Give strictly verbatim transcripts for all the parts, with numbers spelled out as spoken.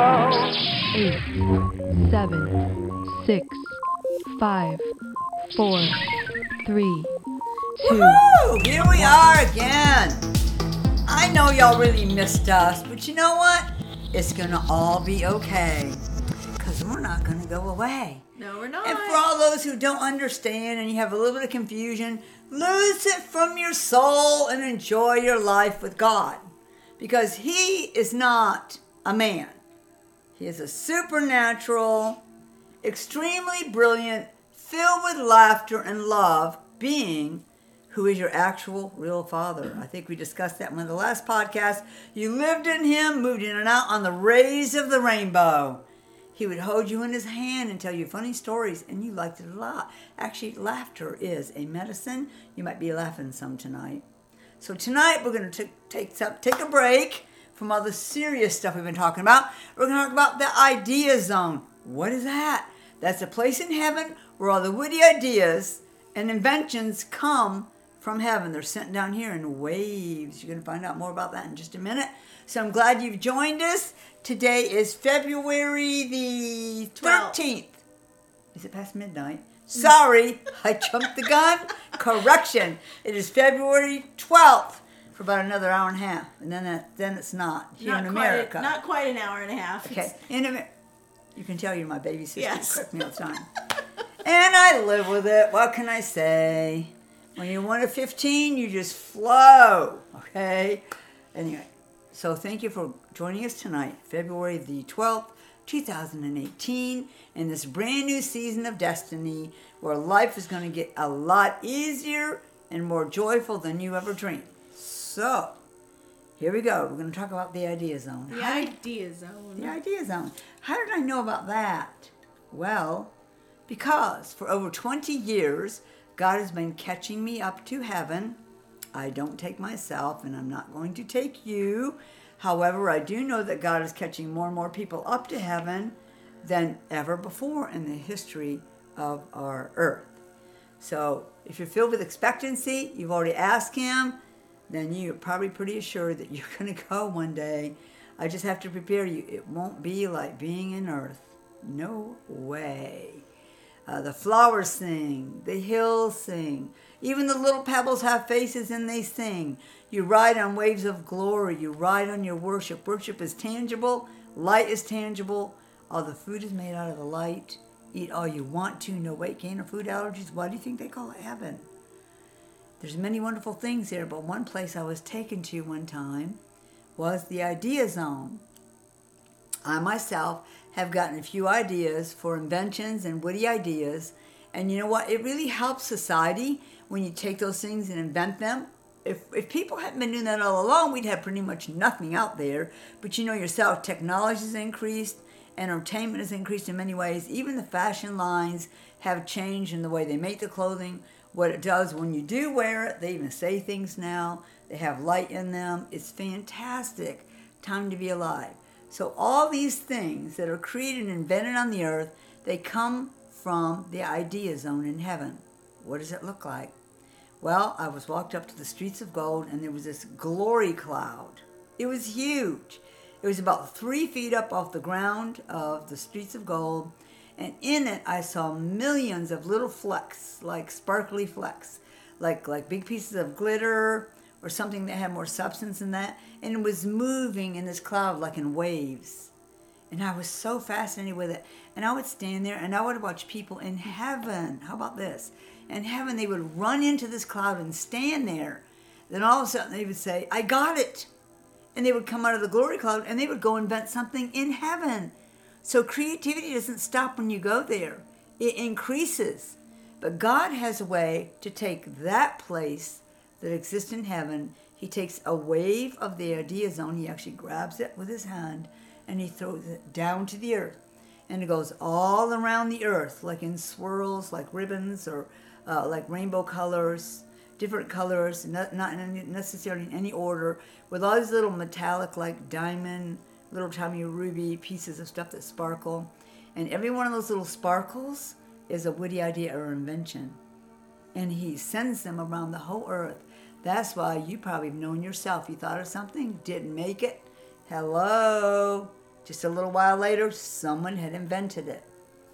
Eight, seven, six, five, four, three, two. Woo! Here we are again. I know y'all really missed us, but you know what? It's gonna all be okay. Because we're not gonna go away. No, we're not. And for all those who don't understand and you have a little bit of confusion, lose it from your soul and enjoy your life with God. Because He is not a man. He is a supernatural, extremely brilliant, filled with laughter and love being who is your actual real Father. I think we discussed that in one of the last podcasts. You lived in Him, moved in and out on the rays of the rainbow. He would hold you in His hand and tell you funny stories, and you liked it a lot. Actually, laughter is a medicine. You might be laughing some tonight. So tonight we're going to take take a break from all the serious stuff we've been talking about. We're going to talk about the idea zone. What is that? That's a place in heaven where all the witty ideas and inventions come from heaven. They're sent down here in waves. You're going to find out more about that in just a minute. So I'm glad you've joined us. Today is February the thirteenth. Is it past midnight? Sorry, I jumped the gun. Correction. It is February twelfth for about another hour and a half. And then that, then it's not here not in quite, America. Not quite an hour and a half. Okay. In Amer- you can tell you're my baby sister. Yes. You correct me all the time. And I live with it. What can I say? When you're one of fifteen, you just flow. Okay? Anyway, so thank you for joining us tonight, February the twelfth, two thousand eighteen, in this brand new season of destiny where life is going to get a lot easier and more joyful than you ever dreamed. So, here we go. We're going to talk about the idea zone. The How did, idea zone. the idea zone. How did I know about that? Well, because for over twenty years, God has been catching me up to heaven. I don't take myself, and I'm not going to take you. However, I do know that God is catching more and more people up to heaven than ever before in the history of our earth. So if you're filled with expectancy, you've already asked Him, then you're probably pretty assured that you're going to go one day. I just have to prepare you. It won't be like being in earth. No way. Uh, the flowers sing, the hills sing, even the little pebbles have faces and they sing. You ride on waves of glory, you ride on your worship. Worship is tangible, light is tangible, all the food is made out of the light. Eat all you want to, no weight gain or food allergies. Why do you think they call it heaven? There's many wonderful things there, but one place I was taken to one time was the idea zone. I myself have gotten a few ideas for inventions and witty ideas. And you know what? It really helps society when you take those things and invent them. If if people hadn't been doing that all along, we'd have pretty much nothing out there. But you know yourself, technology has increased, entertainment has increased in many ways. Even the fashion lines have changed in the way they make the clothing, what it does when you do wear it. They even say things now. They have light in them. It's fantastic. Time to be alive. So all these things that are created and invented on the earth, they come from the idea zone in heaven. What does it look like? Well, I was walked up to the streets of gold, and there was this glory cloud. It was huge. It was about three feet up off the ground of the streets of gold, and in it I saw millions of little flecks, like sparkly flecks, like like big pieces of glitter, or something that had more substance than that, and it was moving in this cloud like in waves. And I was so fascinated with it. And I would stand there and I would watch people in heaven. How about this? In heaven, they would run into this cloud and stand there. Then all of a sudden they would say, I got it. And they would come out of the glory cloud and they would go invent something in heaven. So creativity doesn't stop when you go there. It increases. But God has a way to take that place that exists in heaven. He takes a wave of the idea zone. He actually grabs it with his hand and he throws it down to the earth. And it goes all around the earth, like in swirls, like ribbons, or uh, like rainbow colors, different colors, not, not necessarily in any order, with all these little metallic, like diamond, little tiny ruby pieces of stuff that sparkle. And every one of those little sparkles is a witty idea or invention. And he sends them around the whole earth. That's why you probably have known yourself. You thought of something, didn't make it. Hello. Just a little while later, someone had invented it.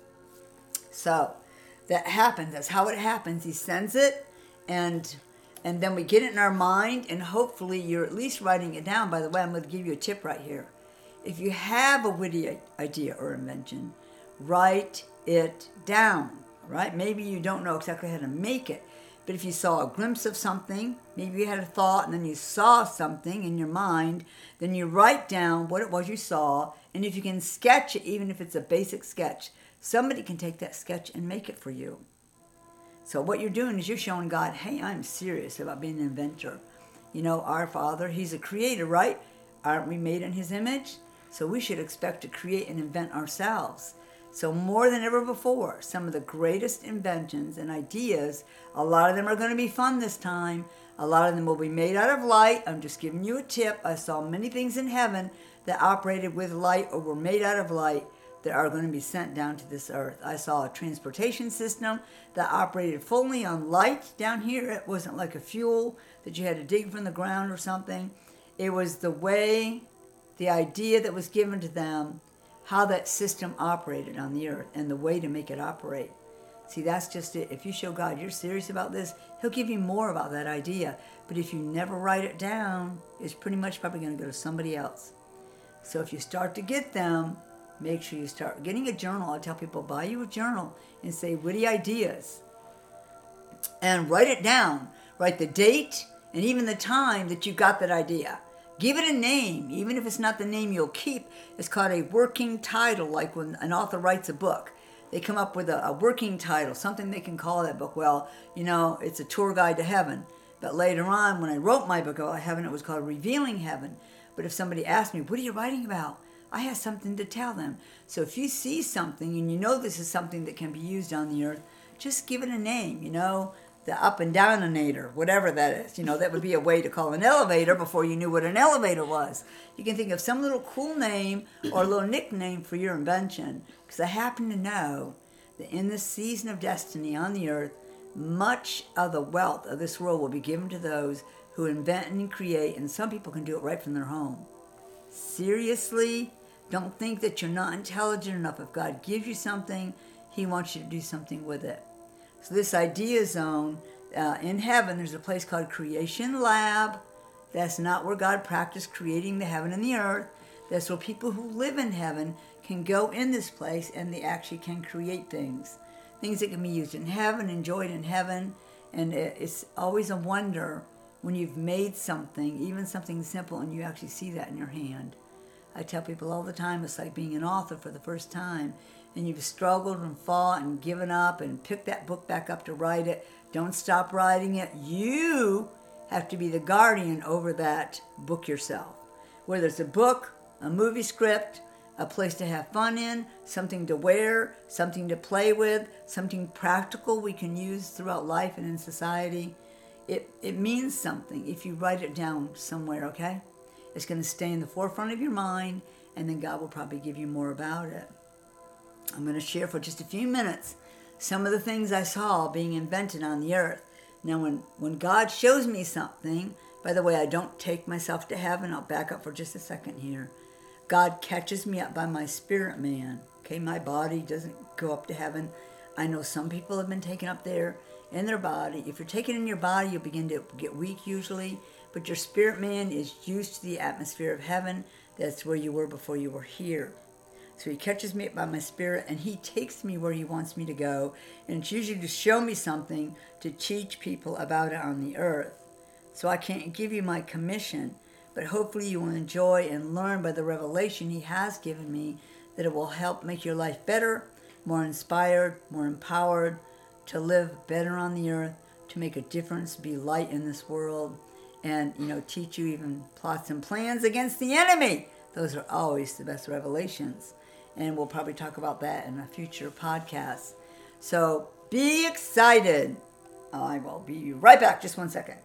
So that happens. That's how it happens. He sends it, and and then we get it in our mind, and hopefully you're at least writing it down. By the way, I'm going to give you a tip right here. If you have a witty idea or invention, write it down, right? Maybe you don't know exactly how to make it, but if you saw a glimpse of something, maybe you had a thought and then you saw something in your mind, then you write down what it was you saw, and if you can sketch it, even if it's a basic sketch, somebody can take that sketch and make it for you. So what you're doing is you're showing God, hey, I'm serious about being an inventor. You know, our Father, He's a creator, right? Aren't we made in His image? So we should expect to create and invent ourselves. So more than ever before, some of the greatest inventions and ideas, a lot of them are going to be fun this time. A lot of them will be made out of light. I'm just giving you a tip. I saw many things in heaven that operated with light or were made out of light that are going to be sent down to this earth. I saw a transportation system that operated fully on light down here. It wasn't like a fuel that you had to dig from the ground or something. It was the way, the idea that was given to them, how that system operated on the earth and the way to make it operate. See, that's just it. If you show God you're serious about this, He'll give you more about that idea. But if you never write it down, it's pretty much probably going to go to somebody else. So if you start to get them, make sure you start getting a journal. I tell people, buy you a journal and say witty ideas. And write it down. Write the date and even the time that you got that idea. Give it a name, even if it's not the name you'll keep. It's called a working title, like when an author writes a book. They come up with a, a working title, something they can call that book. Well, you know, it's a tour guide to heaven. But later on, when I wrote my book about heaven, it was called Revealing Heaven. But if somebody asked me, what are you writing about? I have something to tell them. So if you see something and you know this is something that can be used on the earth, just give it a name, you know, the up and downator, whatever that is. You know, that would be a way to call an elevator before you knew what an elevator was. You can think of some little cool name or a little nickname for your invention, because I happen to know that in this season of destiny on the earth, much of the wealth of this world will be given to those who invent and create, and some people can do it right from their home. Seriously, don't think that you're not intelligent enough. If God gives you something, He wants you to do something with it. So this idea zone, uh, in heaven, there's a place called Creation Lab. That's not where God practiced creating the heaven and the earth. That's where people who live in heaven can go in this place and they actually can create things. Things that can be used in heaven, enjoyed in heaven. And it's always a wonder when you've made something, even something simple, and you actually see that in your hand. I tell people all the time, it's like being an author for the first time, and you've struggled and fought and given up and picked that book back up to write it. Don't stop writing it. You have to be the guardian over that book yourself. Whether it's a book, a movie script, a place to have fun in, something to wear, something to play with, something practical we can use throughout life and in society. It, it means something if you write it down somewhere, okay? It's going to stay in the forefront of your mind, and then God will probably give you more about it. I'm going to share for just a few minutes some of the things I saw being invented on the earth. Now, when, when God shows me something, by the way, I don't take myself to heaven. I'll back up for just a second here. God catches me up by my spirit man. Okay, my body doesn't go up to heaven. I know some people have been taken up there in their body. If you're taken in your body, you'll begin to get weak usually. But your spirit man is used to the atmosphere of heaven. That's where you were before you were here. So He catches me up by my spirit, and He takes me where He wants me to go. And it's usually to show me something to teach people about it on the earth. So I can't give you my commission, but hopefully you will enjoy and learn by the revelation He has given me that it will help make your life better, more inspired, more empowered, to live better on the earth, to make a difference, be light in this world, and, you know, teach you even plots and plans against the enemy. Those are always the best revelations. And we'll probably talk about that in a future podcast. So be excited. I will be right back. Just one second.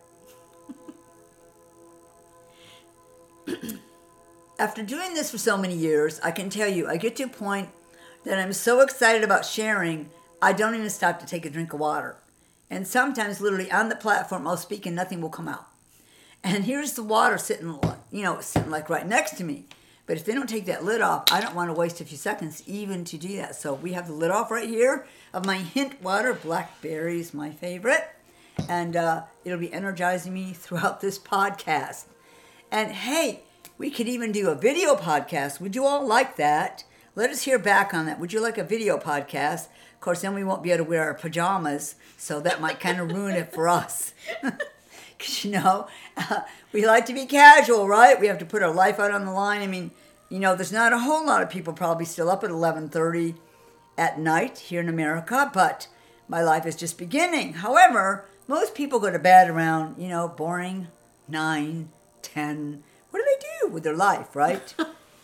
After doing this for so many years, I can tell you, I get to a point that I'm so excited about sharing, I don't even stop to take a drink of water. And sometimes literally on the platform, I'll speak and nothing will come out. And here's the water sitting, you know, sitting like right next to me. But if they don't take that lid off, I don't want to waste a few seconds even to do that. So we have the lid off right here of my hint water. Blackberry is my favorite. And uh, it'll be energizing me throughout this podcast. And hey, we could even do a video podcast. Would you all like that? Let us hear back on that. Would you like a video podcast? Of course, then we won't be able to wear our pajamas, so that might kind of ruin it for us. Because, you know, uh, we like to be casual, right? We have to put our life out on the line. I mean, you know, there's not a whole lot of people probably still up at eleven thirty at night here in America, but my life is just beginning. However, most people go to bed around, you know, boring, nine, ten. What do they do with their life, right?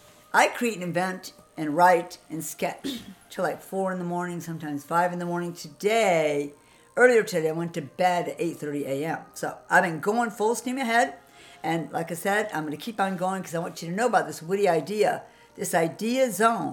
I create and invent and write and sketch till like four in the morning, sometimes five in the morning. Today, earlier today, I went to bed at eight thirty a.m. So I've been going full steam ahead. And like I said, I'm going to keep on going because I want you to know about this witty idea, this idea zone.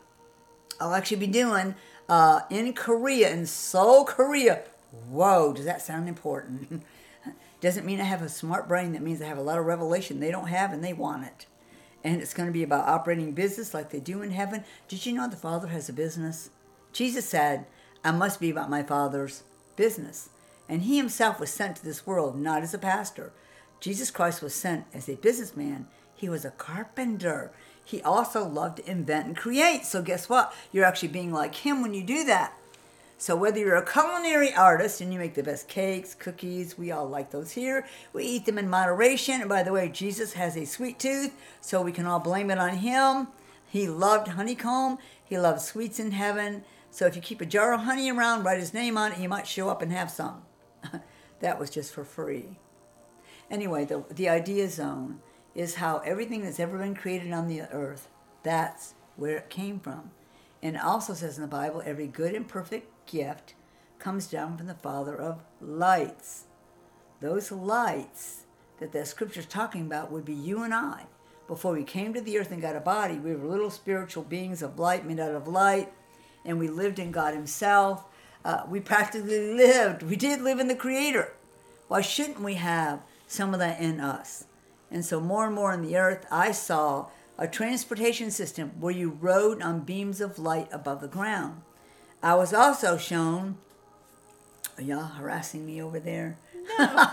I'll actually be doing uh, in Korea, in Seoul, Korea. Whoa, does that sound important? Doesn't mean I have a smart brain. That means I have a lot of revelation they don't have and they want it. And it's going to be about operating business like they do in heaven. Did you know the Father has a business? Jesus said, I must be about my Father's business. And he himself was sent to this world, not as a pastor. Jesus Christ was sent as a businessman. He was a carpenter. He also loved to invent and create. So guess what? You're actually being like him when you do that. So whether you're a culinary artist and you make the best cakes, cookies, we all like those here. We eat them in moderation. And by the way, Jesus has a sweet tooth, so we can all blame it on him. He loved honeycomb. He loved sweets in heaven. So if you keep a jar of honey around, write his name on it, he might show up and have some. That was just for free. Anyway, the, the idea zone is how everything that's ever been created on the earth, that's where it came from. And it also says in the Bible, every good and perfect gift comes down from the Father of lights. Those lights that the scripture's talking about would be you and I. Before we came to the earth and got a body, we were little spiritual beings of light, made out of light, and we lived in God himself. Uh, we practically lived. We did live in the Creator. Why shouldn't we have some of that in us? And so more and more on the earth, I saw a transportation system where you rode on beams of light above the ground. I was also shown, are y'all harassing me over there? No.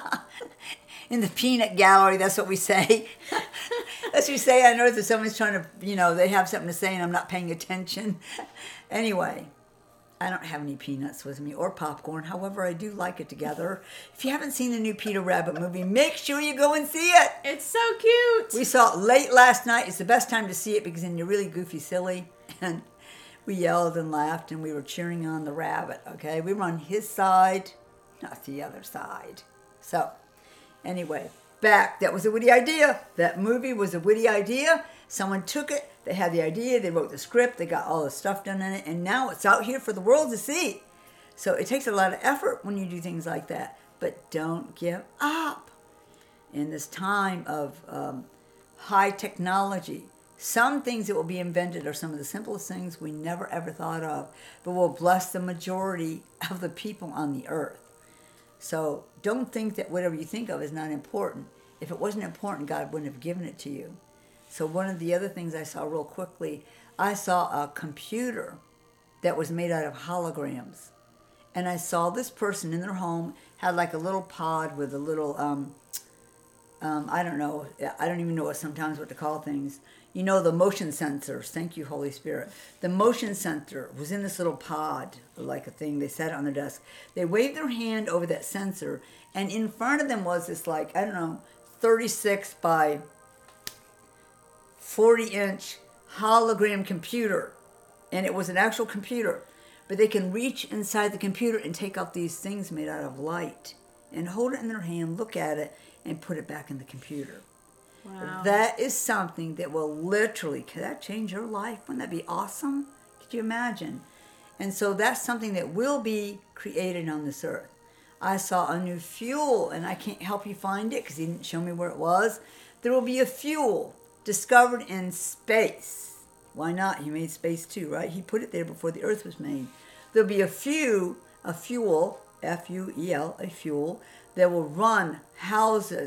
In the peanut gallery, that's what we say. That's what we say on earth if someone's trying to, you know, they have something to say and I'm not paying attention. Anyway, I don't have any peanuts with me or popcorn. However, I do like it together. If you haven't seen the new Peter Rabbit movie, make sure you go and see it. It's so cute. We saw it late last night. It's the best time to see it because then you're really goofy silly. And we yelled and laughed and we were cheering on the rabbit, okay? We were on his side, not the other side. So, anyway, back. That was a witty idea. That movie was a witty idea. Someone took it. They had the idea. They wrote the script. They got all the stuff done in it. And now it's out here for the world to see. So it takes a lot of effort when you do things like that. But don't give up. In this time of um, high technology, some things that will be invented are some of the simplest things we never ever thought of, but will bless the majority of the people on the earth. So don't think that whatever you think of is not important. If it wasn't important, God wouldn't have given it to you. So one of the other things I saw real quickly, I saw a computer that was made out of holograms. And I saw this person in their home had like a little pod with a little, um, um, I don't know, I don't even know what sometimes what to call things. You know, the motion sensors. Thank you, Holy Spirit. The motion sensor was in this little pod, like a thing. They sat on their desk. They waved their hand over that sensor, and in front of them was this, like, I don't know, thirty-six by forty inch hologram computer. And it was an actual computer. But they can reach inside the computer and take out these things made out of light and hold it in their hand, look at it, and put it back in the computer. Wow. That is something that will literally, could that change your life? Wouldn't that be awesome? Could you imagine? And so that's something that will be created on this earth. I saw a new fuel, and I can't help you find it because he didn't show me where it was. There will be a fuel discovered in space. Why not? He made space too, right? He put it there before the earth was made. There'll be a few, a fuel, F U E L, a fuel, that will run houses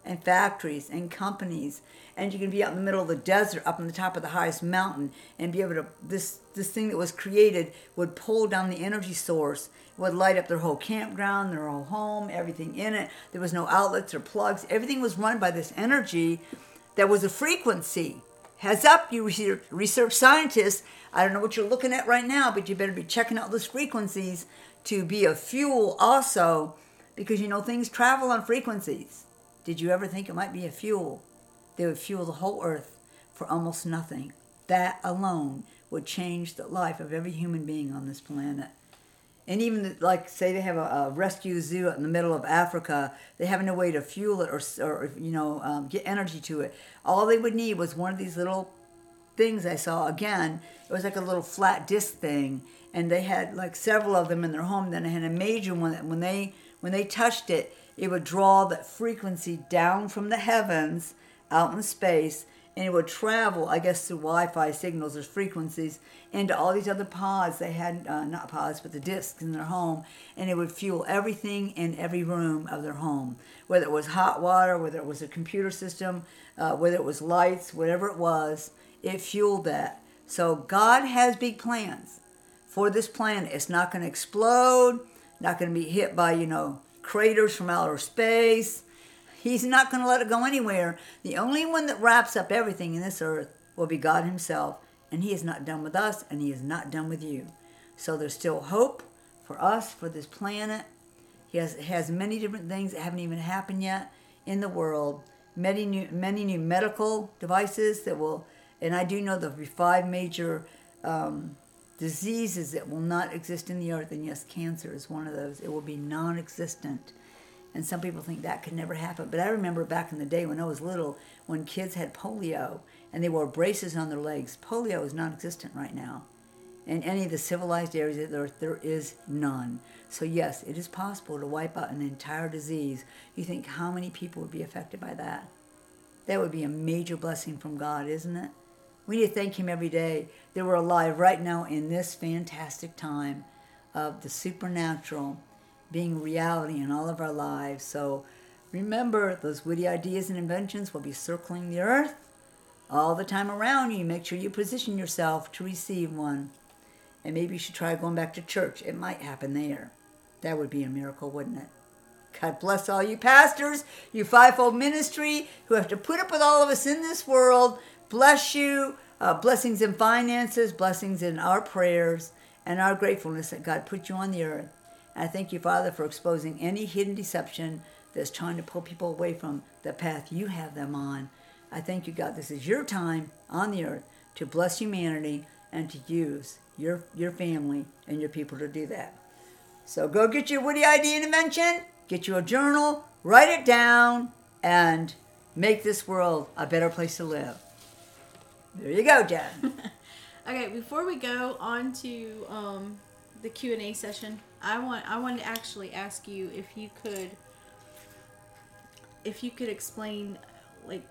and factories and companies. And you can be out in the middle of the desert, up on the top of the highest mountain, and be able to, this, this thing that was created would pull down the energy source, would light up their whole campground, their whole home, everything in it. There was no outlets or plugs. Everything was run by this energy that was a frequency. Heads up, you research, research scientists. I don't know what you're looking at right now, but you better be checking out those frequencies to be a fuel also, because you know things travel on frequencies. Did you ever think it might be a fuel? They would fuel the whole earth for almost nothing. That alone would change the life of every human being on this planet. And even, like, say they have a, a rescue zoo out in the middle of Africa, they have no way to fuel it or, or you know, um, get energy to it. All they would need was one of these little things I saw. Again, it was like a little flat disc thing, and they had like several of them in their home. Then they had a major one that when they when they touched it, it would draw that frequency down from the heavens out in space, and it would travel, I guess, through Wi-Fi signals or frequencies into all these other pods. They had, uh, not pods, but the discs in their home, and it would fuel everything in every room of their home, whether it was hot water, whether it was a computer system, uh, whether it was lights, whatever it was, it fueled that. So God has big plans for this planet. It's not going to explode, not going to be hit by, you know, craters from outer space. He's not going to let it go anywhere. The only one that wraps up everything in this earth will be God himself. And he is not done with us, and he is not done with you. So there's still hope for us, for this planet. He has, has many different things that haven't even happened yet in the world. Many new, many new medical devices that will, and I do know there'll be five major um, diseases that will not exist in the earth. And yes, cancer is one of those. It will be non-existent. And some people think that could never happen. But I remember back in the day when I was little, when kids had polio and they wore braces on their legs. Polio is non-existent right now. In any of the civilized areas of the earth, there is none. So yes, it is possible to wipe out an entire disease. You think how many people would be affected by that? That would be a major blessing from God, isn't it? We need to thank him every day that we're alive right now in this fantastic time of the supernatural being reality in all of our lives. So remember, those witty ideas and inventions will be circling the earth all the time around you. Make sure you position yourself to receive one. And maybe you should try going back to church. It might happen there. That would be a miracle, wouldn't it? God bless all you pastors, you fivefold ministry who have to put up with all of us in this world. Bless you. Uh, blessings in finances, blessings in our prayers, and our gratefulness that God put you on the earth. I thank you, Father, for exposing any hidden deception that's trying to pull people away from the path you have them on. I thank you, God, this is your time on the earth to bless humanity and to use your, your family and your people to do that. So go get your witty idea and invention, get you a journal, write it down, and make this world a better place to live. There you go, Jen. Okay, before we go on to um, the Q and A session, I want I wanted to actually ask you if you could if you could explain, like,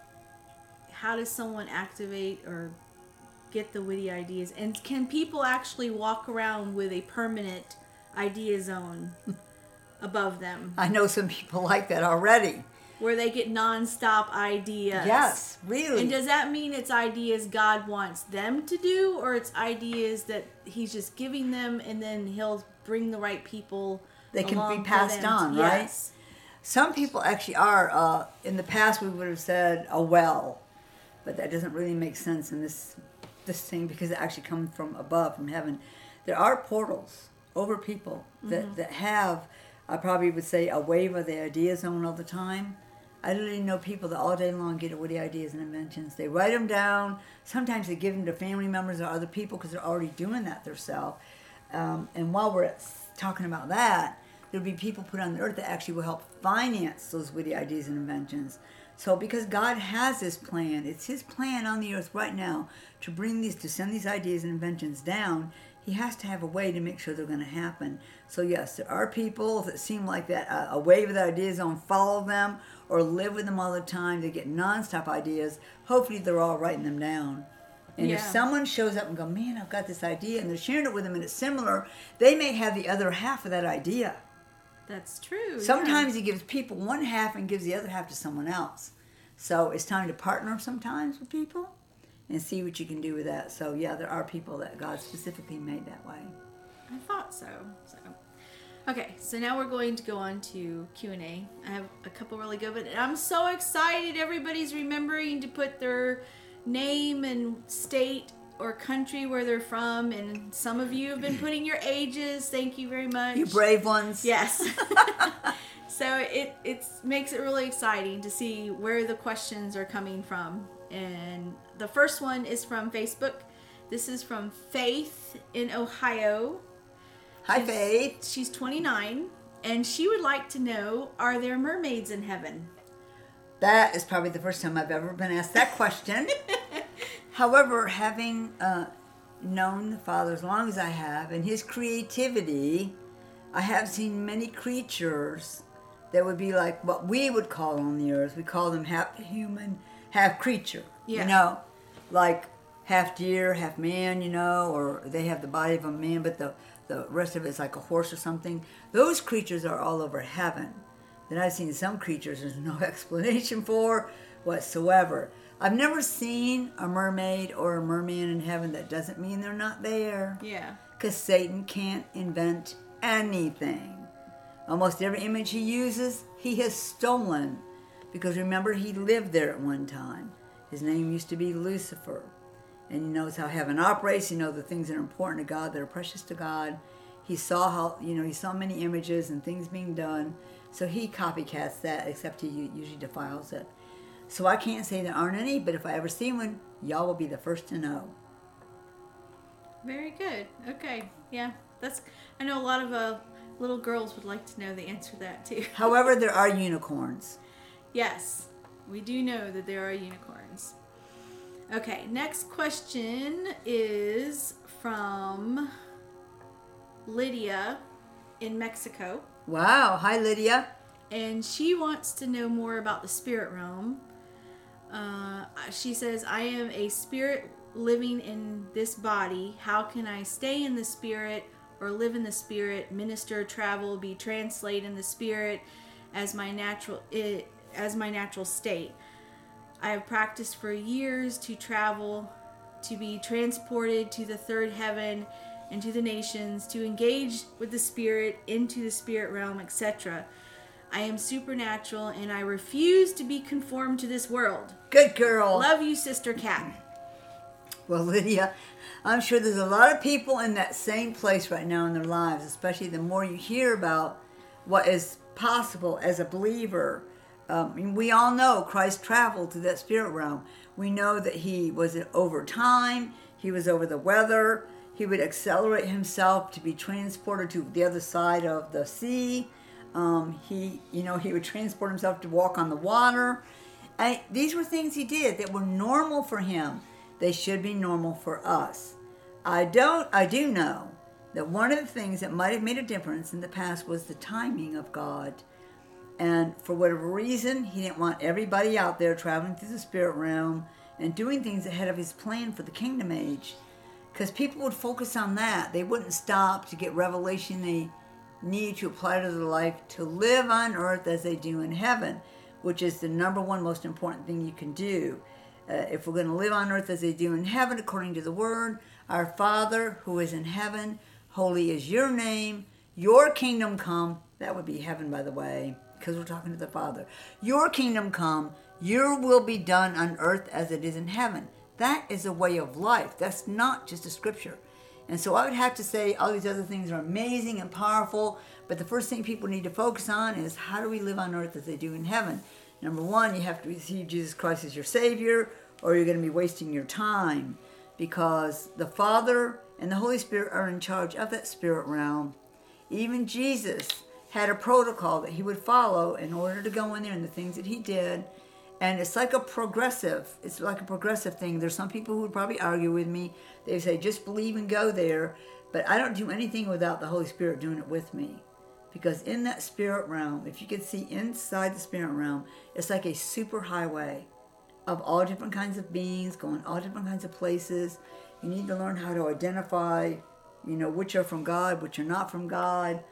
how does someone activate or get the witty ideas, and can people actually walk around with a permanent idea zone above them? I know some people like that already. Where they get non-stop ideas. Yes, really. And does that mean it's ideas God wants them to do, or it's ideas that he's just giving them and then he'll bring the right people They can along be for passed them? on, Yes. right? Some people actually are. Uh, in the past, we would have said a well, but that doesn't really make sense in this this thing because it actually comes from above, from heaven. There are portals over people that, mm-hmm. that have, I probably would say, a wave of the idea zone all the time. I literally know people that all day long get witty ideas and inventions. They write them down. Sometimes they give them to family members or other people because they're already doing that themselves. Um, and while we're talking about that, there'll be people put on the earth that actually will help finance those witty ideas and inventions. So because God has this plan, it's his plan on the earth right now to bring these, to send these ideas and inventions down. He has to have a way to make sure they're going to happen. So yes, there are people that seem like that uh, a wave of the ideas don't follow them or live with them all the time. They get nonstop ideas. Hopefully they're all writing them down. And yeah. if someone shows up and go, man, I've got this idea, and they're sharing it with them and it's similar, they may have the other half of that idea. That's true. Sometimes he gives people one half and gives the other half to someone else. So it's time to partner sometimes with people and see what you can do with that. So yeah, there are people that God specifically made that way. I thought so. So, okay, so now we're going to go on to Q and A. I have a couple really good ones. I'm so excited. Everybody's remembering to put their name and state or country where they're from, and some of you have been putting your ages. Thank you very much. You brave ones. Yes. So it it makes it really exciting to see where the questions are coming from. And the first one is from Facebook. This is from Faith in Ohio. Hi, She's- Faith. She's twenty-nine, and she would like to know, are there mermaids in heaven? That is probably the first time I've ever been asked that question. However, having uh, known the Father as long as I have, and his creativity, I have seen many creatures that would be like what we would call on the earth. We call them half human, half creature. Yeah. You know, like half deer, half man, you know, or they have the body of a man, but the, the rest of it's like a horse or something. Those creatures are all over heaven. Then I've seen some creatures there's no explanation for whatsoever. I've never seen a mermaid or a merman in heaven. That doesn't mean they're not there. Yeah. Because Satan can't invent anything. Almost every image he uses, he has stolen. Because remember, he lived there at one time. His name used to be Lucifer. And he knows how heaven operates. He knows the things that are important to God, that are precious to God. He saw how, you know, he saw many images and things being done. So he copycats that, except he usually defiles it. So I can't say there aren't any, but if I ever see one, y'all will be the first to know. Very good. Okay. Yeah. That's. I know a lot of uh, little girls would like to know the answer to that too. However, there are unicorns. Yes, we do know that there are unicorns. Okay. Next question is from Lydia in Mexico. Wow. Hi, Lydia. And she wants to know more about the spirit realm. Uh, she says, I am a spirit living in this body. How can I stay in the spirit or live in the spirit, minister, travel, be translated in the spirit as my natural it, as my natural state? I have practiced for years to travel, to be transported to the third heaven and to the nations, to engage with the spirit into the spirit realm, et cetera. I am supernatural and I refuse to be conformed to this world. Good girl. Love you, Sister Cat. Well, Lydia, I'm sure there's a lot of people in that same place right now in their lives, especially the more you hear about what is possible as a believer. Um, and we all know Christ traveled to that spirit realm. We know that he was over time, he was over the weather, he would accelerate himself to be transported to the other side of the sea. Um, he, you know, he would transport himself to walk on the water. And these were things he did that were normal for him. They should be normal for us. I don't, I do know that one of the things that might have made a difference in the past was the timing of God. And for whatever reason, he didn't want everybody out there traveling through the spirit realm and doing things ahead of his plan for the kingdom age. Because people would focus on that. They wouldn't stop to get revelation they need to apply to their life to live on earth as they do in heaven, which is the number one most important thing you can do. Uh, if we're going to live on earth as they do in heaven, according to the word, our Father who is in heaven, holy is your name, your kingdom come. That would be heaven, by the way, because we're talking to the Father. Your kingdom come, your will be done on earth as it is in heaven. That is a way of life. That's not just a scripture. And so I would have to say all these other things are amazing and powerful, but the first thing people need to focus on is how do we live on earth as they do in heaven? Number one, you have to receive Jesus Christ as your Savior, or you're going to be wasting your time, because the Father and the Holy Spirit are in charge of that spirit realm. Even Jesus had a protocol that he would follow in order to go in there, and the things that he did. And it's like a progressive, it's like a progressive thing. There's some people who would probably argue with me. They say, just believe and go there. But I don't do anything without the Holy Spirit doing it with me. Because in that spirit realm, if you could see inside the spirit realm, it's like a super highway of all different kinds of beings, going all different kinds of places. You need to learn how to identify, you know, which are from God, which are not from God,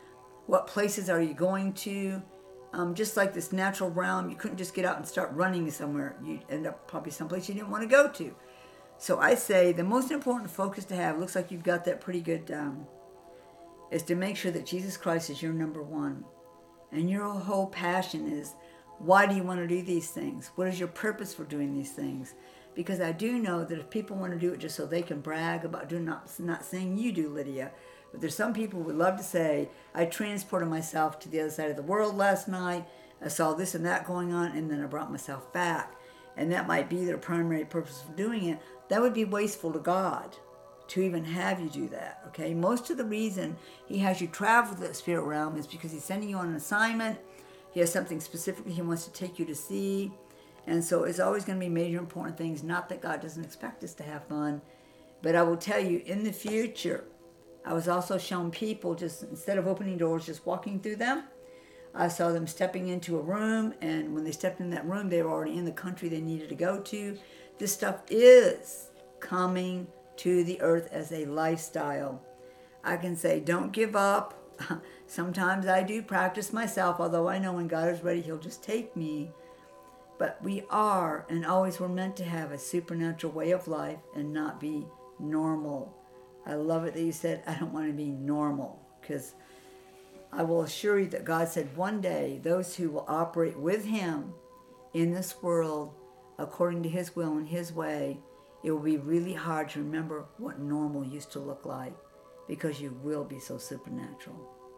What places are you going to? Um, just like this natural realm, you couldn't just get out and start running somewhere. You'd end up probably someplace you didn't want to go to. So I say the most important focus to have, looks like you've got that pretty good down, is to make sure that Jesus Christ is your number one. And your whole passion is, why do you want to do these things? What is your purpose for doing these things? Because I do know that if people want to do it just so they can brag about doing, not, not saying you do, Lydia, but there's some people who would love to say, I transported myself to the other side of the world last night, I saw this and that going on, and then I brought myself back. And that might be their primary purpose for doing it. That would be wasteful to God to even have you do that, okay? Most of the reason he has you travel to that spirit realm is because he's sending you on an assignment. He has something specifically he wants to take you to see. And so it's always going to be major important things. Not that God doesn't expect us to have fun. But I will tell you, in the future, I was also shown people just, instead of opening doors, just walking through them. I saw them stepping into a room, and when they stepped in that room, they were already in the country they needed to go to. This stuff is coming to the earth as a lifestyle. I can say, don't give up. Sometimes I do practice myself, although I know when God is ready, he'll just take me. But we are, and always were meant to have a supernatural way of life and not be normal. I love it that you said, I don't want to be normal, because I will assure you that God said one day, those who will operate with him in this world, according to his will and his way, it will be really hard to remember what normal used to look like, because you will be so supernatural.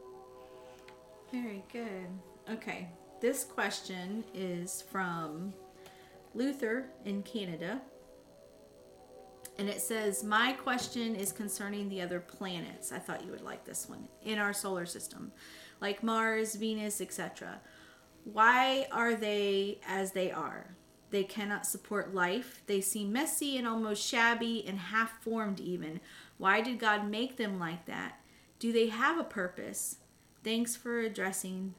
Very good. Okay, this question is from Luther in Canada. And it says, my question is concerning the other planets. I thought you would like this one. In our solar system, like Mars, Venus, et cetera. Why are they as they are? They cannot support life. They seem messy and almost shabby and half-formed even. Why did God make them like that? Do they have a purpose? Thanks for addressing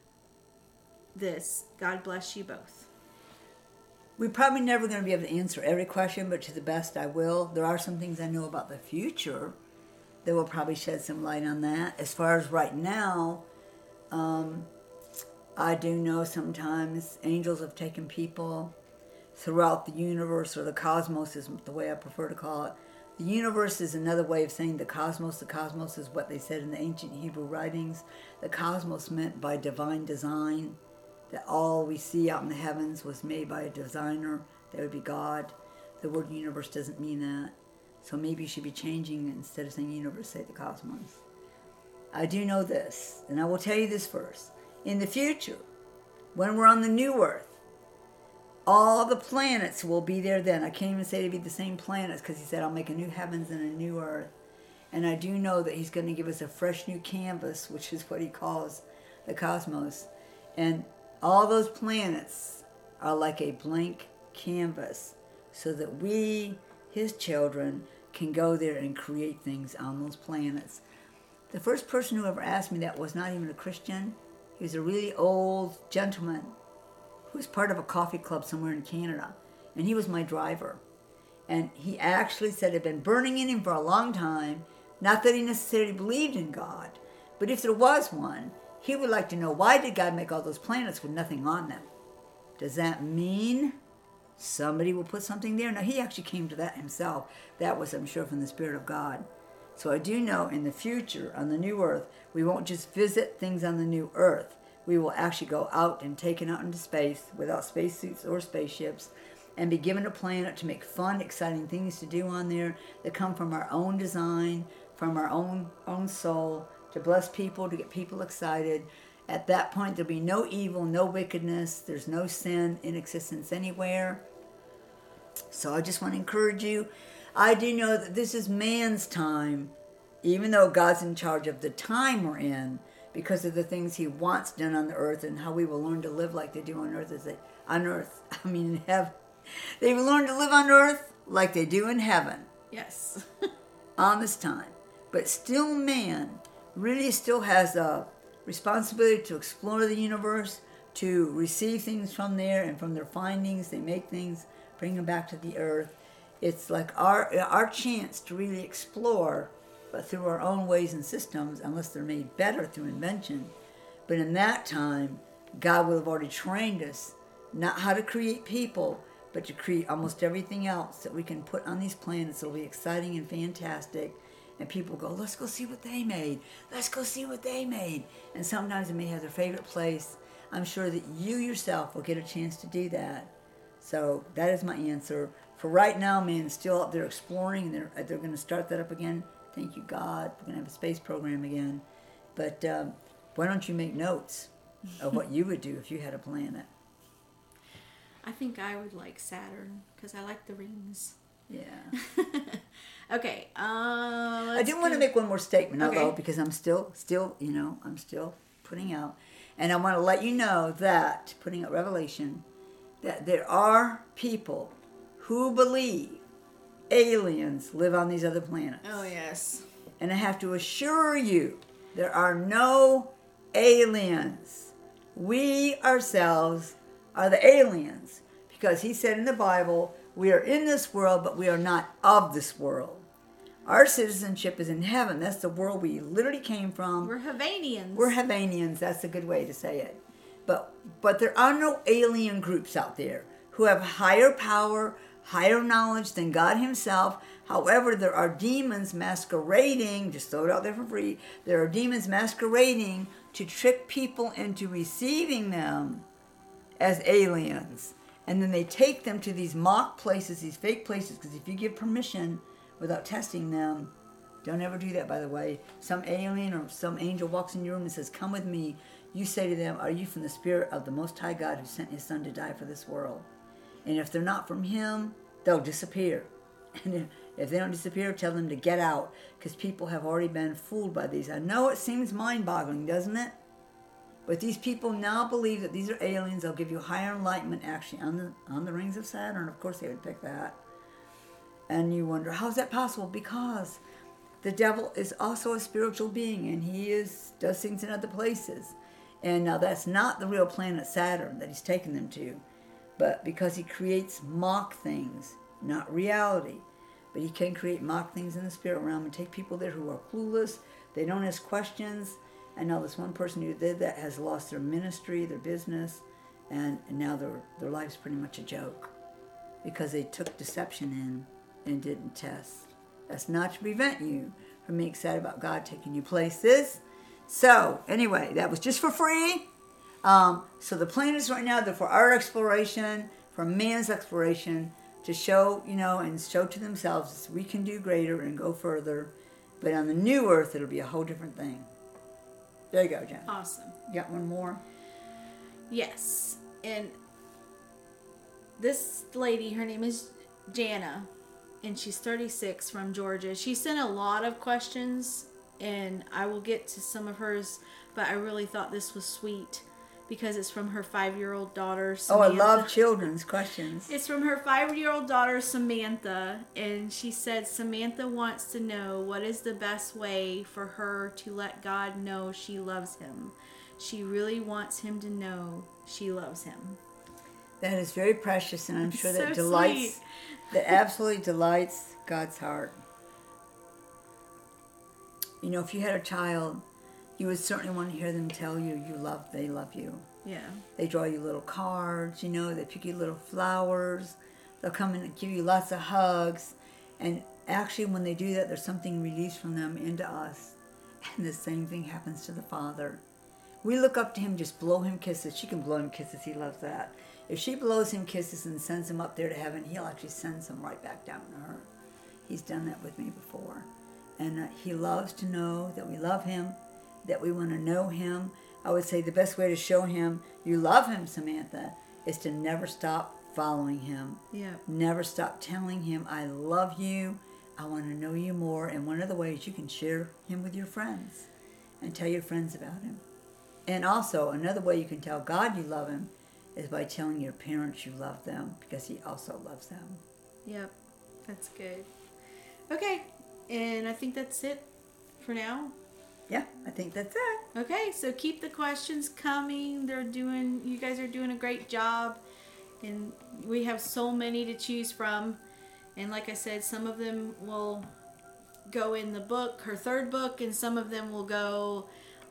this. God bless you both. We're probably never going to be able to answer every question, but to the best I will. There are some things I know about the future that will probably shed some light on that. As far as right now, um, I do know sometimes angels have taken people throughout the universe, or the cosmos is the way I prefer to call it. The universe is another way of saying the cosmos. The cosmos is what they said in the ancient Hebrew writings. The cosmos meant by divine design, that all we see out in the heavens was made by a designer. That would be God. The word universe doesn't mean that. So maybe you should be changing, instead of saying universe, say the cosmos. I do know this, and I will tell you this first. In the future, when we're on the new earth, all the planets will be there then. I can't even say to be the same planets, because he said, I'll make a new heavens and a new earth. And I do know that he's going to give us a fresh new canvas, which is what he calls the cosmos. And all those planets are like a blank canvas, so that we, his children, can go there and create things on those planets. The first person who ever asked me that was not even a Christian. He was a really old gentleman who was part of a coffee club somewhere in Canada, and he was my driver. And he actually said it had been burning in him for a long time, not that he necessarily believed in God, but if there was one, he would like to know, why did God make all those planets with nothing on them? Does that mean somebody will put something there? Now, he actually came to that himself. That was, I'm sure, from the Spirit of God. So I do know in the future, on the new earth, we won't just visit things on the new earth. We will actually go out and taken out into space without spacesuits or spaceships, and be given a planet to make fun, exciting things to do on there that come from our own design, from our own own soul, to bless people, to get people excited. At that point, there'll be no evil, no wickedness. There's no sin in existence anywhere. So I just want to encourage you. I do know that this is man's time, even though God's in charge of the time we're in, because of the things he wants done on the earth, and how we will learn to live like they do on earth. As they, on earth, I mean in heaven. They will learn to live on earth like they do in heaven. Yes. On this time. But still, man really still has a responsibility to explore the universe, to receive things from there, and from their findings, they make things, bring them back to the earth. It's like our our chance to really explore, but through our own ways and systems, unless they're made better through invention. But in that time, God will have already trained us, not how to create people, but to create almost everything else that we can put on these planets. It'll be exciting and fantastic. And people go, let's go see what they made. Let's go see what they made. And sometimes they may have their favorite place. I'm sure that you yourself will get a chance to do that. So that is my answer. For right now, man, still up there exploring. They're, they're going to start that up again. Thank you, God. We're going to have a space program again. But um, why don't you make notes of what you would do if you had a planet? I think I would like Saturn because I like the rings. Yeah. Okay. Uh, I do want to make one more statement, Okay. although, because I'm still, still, you know, I'm still putting out. And I want to let you know that, putting out Revelation, that there are people who believe aliens live on these other planets. Oh, yes. And I have to assure you, there are no aliens. We ourselves are the aliens. Because he said in the Bible, we are in this world, but we are not of this world. Our citizenship is in heaven. That's the world we literally came from. We're Havanians. We're Havanians. That's a good way to say it. But but there are no alien groups out there who have higher power, higher knowledge than God himself. However, there are demons masquerading, just throw it out there for free, there are demons masquerading to trick people into receiving them as aliens. And then they take them to these mock places, these fake places, because if you give permission without testing them, don't ever do that, by the way. Some alien or some angel walks in your room and says, come with me. You say to them, are you from the Spirit of the Most High God who sent his Son to die for this world? And if they're not from him, they'll disappear. And if, if they don't disappear, tell them to get out, because people have already been fooled by these. I know it seems mind-boggling, doesn't it? But these people now believe that these are aliens. They'll give you higher enlightenment, actually, on the on the rings of Saturn. Of course, they would pick that. And you wonder, how is that possible? Because the devil is also a spiritual being, and he is does things in other places. And now that's not the real planet Saturn that he's taken them to, but because he creates mock things, not reality. But he can create mock things in the spirit realm and take people there who are clueless. They don't ask questions. I know this one person who did that has lost their ministry, their business, and, and now their, their life's pretty much a joke because they took deception in and didn't test. That's not to prevent you from being excited about God taking you places. So, anyway, that was just for free. Um, so the planets right now, they're for our exploration, for man's exploration, to show, you know, and show to themselves we can do greater and go further. But on the new earth, it'll be a whole different thing. There you go, Jen. Awesome. You got one more? Yes. And this lady, her name is Jana, and she's thirty-six from Georgia. She sent a lot of questions, and I will get to some of hers, but I really thought this was sweet because it's from her five-year-old daughter, Samantha. Oh, I love children's questions. It's from her five-year-old daughter, Samantha, and she said Samantha wants to know what is the best way for her to let God know she loves him. She really wants him to know she loves him. That is very precious, and I'm sure So that delights, sweet. that absolutely delights God's heart. You know, if you had a child, you would certainly want to hear them tell you you love, they love you. Yeah. They draw you little cards, you know, they pick you little flowers. They'll come and give you lots of hugs. And actually, when they do that, there's something released from them into us. And the same thing happens to the Father. We look up to him, just blow him kisses. She can blow him kisses. He loves that. If she blows him kisses and sends him up there to heaven, he'll actually send them right back down to her. He's done that with me before. And uh, he loves to know that we love him, that we want to know him. I would say the best way to show him you love him, Samantha, is to never stop following him. Yeah. Never stop telling him, I love you. I want to know you more. And one of the ways you can share him with your friends and tell your friends about him. And also, another way you can tell God you love him is by telling your parents you love them, because he also loves them. Yep. That's good. Okay. And I think that's it for now. Yeah, I think that's it. Okay, so keep the questions coming. They're doing, you guys are doing a great job. And we have so many to choose from. And like I said, some of them will go in the book, her third book, and some of them will go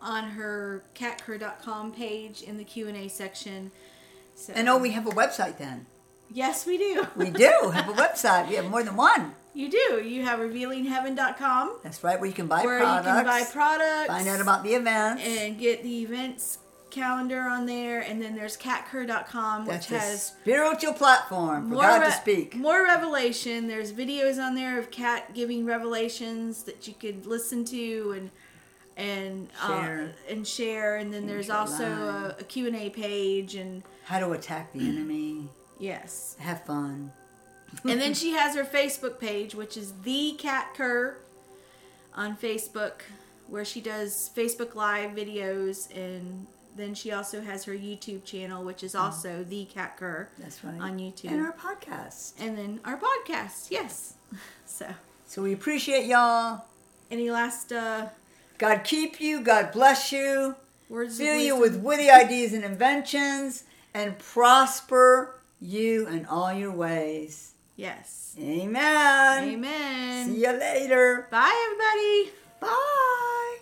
on her cat cur dot com page in the Q and A section. So, And oh, we have a website then. yes, we do. We do have a website. We have more than one. You do. You have revealing heaven dot com That's right, where you can buy where products. you can buy products. Find out about the events. and get the events calendar on there. And then there's cat cur dot com, That's which a has spiritual platform for more God re- to speak. more revelation. There's videos on there of Cat giving revelations that you could listen to and and Share. uh, and share. And then And there's share also live. a, a Q and A page. And How to attack the enemy. yes. Have fun. And then she has her Facebook page, which is The Cat Cur on Facebook, where she does Facebook Live videos. And then she also has her YouTube channel, which is also The Cat Cur That's right. on YouTube. And our podcast. And then our podcast, yes. So, So we appreciate y'all. any last uh, God keep you. God bless you. words Fill of you wisdom? with witty ideas and inventions. And prosper you in all your ways. Yes. Amen. Amen. See you later. Bye, everybody. Bye.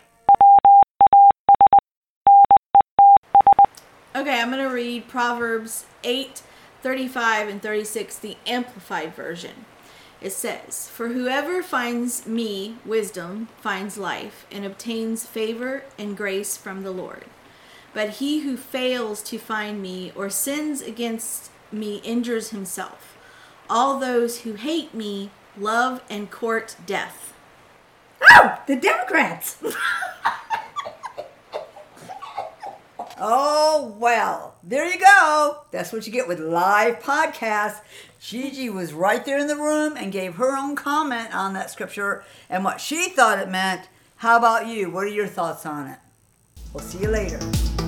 Okay, I'm going to read Proverbs eight, thirty-five, and thirty-six, the Amplified Version. It says, "For whoever finds me, wisdom, finds life, and obtains favor and grace from the Lord. But he who fails to find me or sins against me injures himself. All those who hate me love and court death." Oh, the Democrats. Oh, well, there you go. That's what you get with live podcasts. Gigi was right there in the room and gave her own comment on that scripture and what she thought it meant. How about you? What are your thoughts on it? We'll see you later.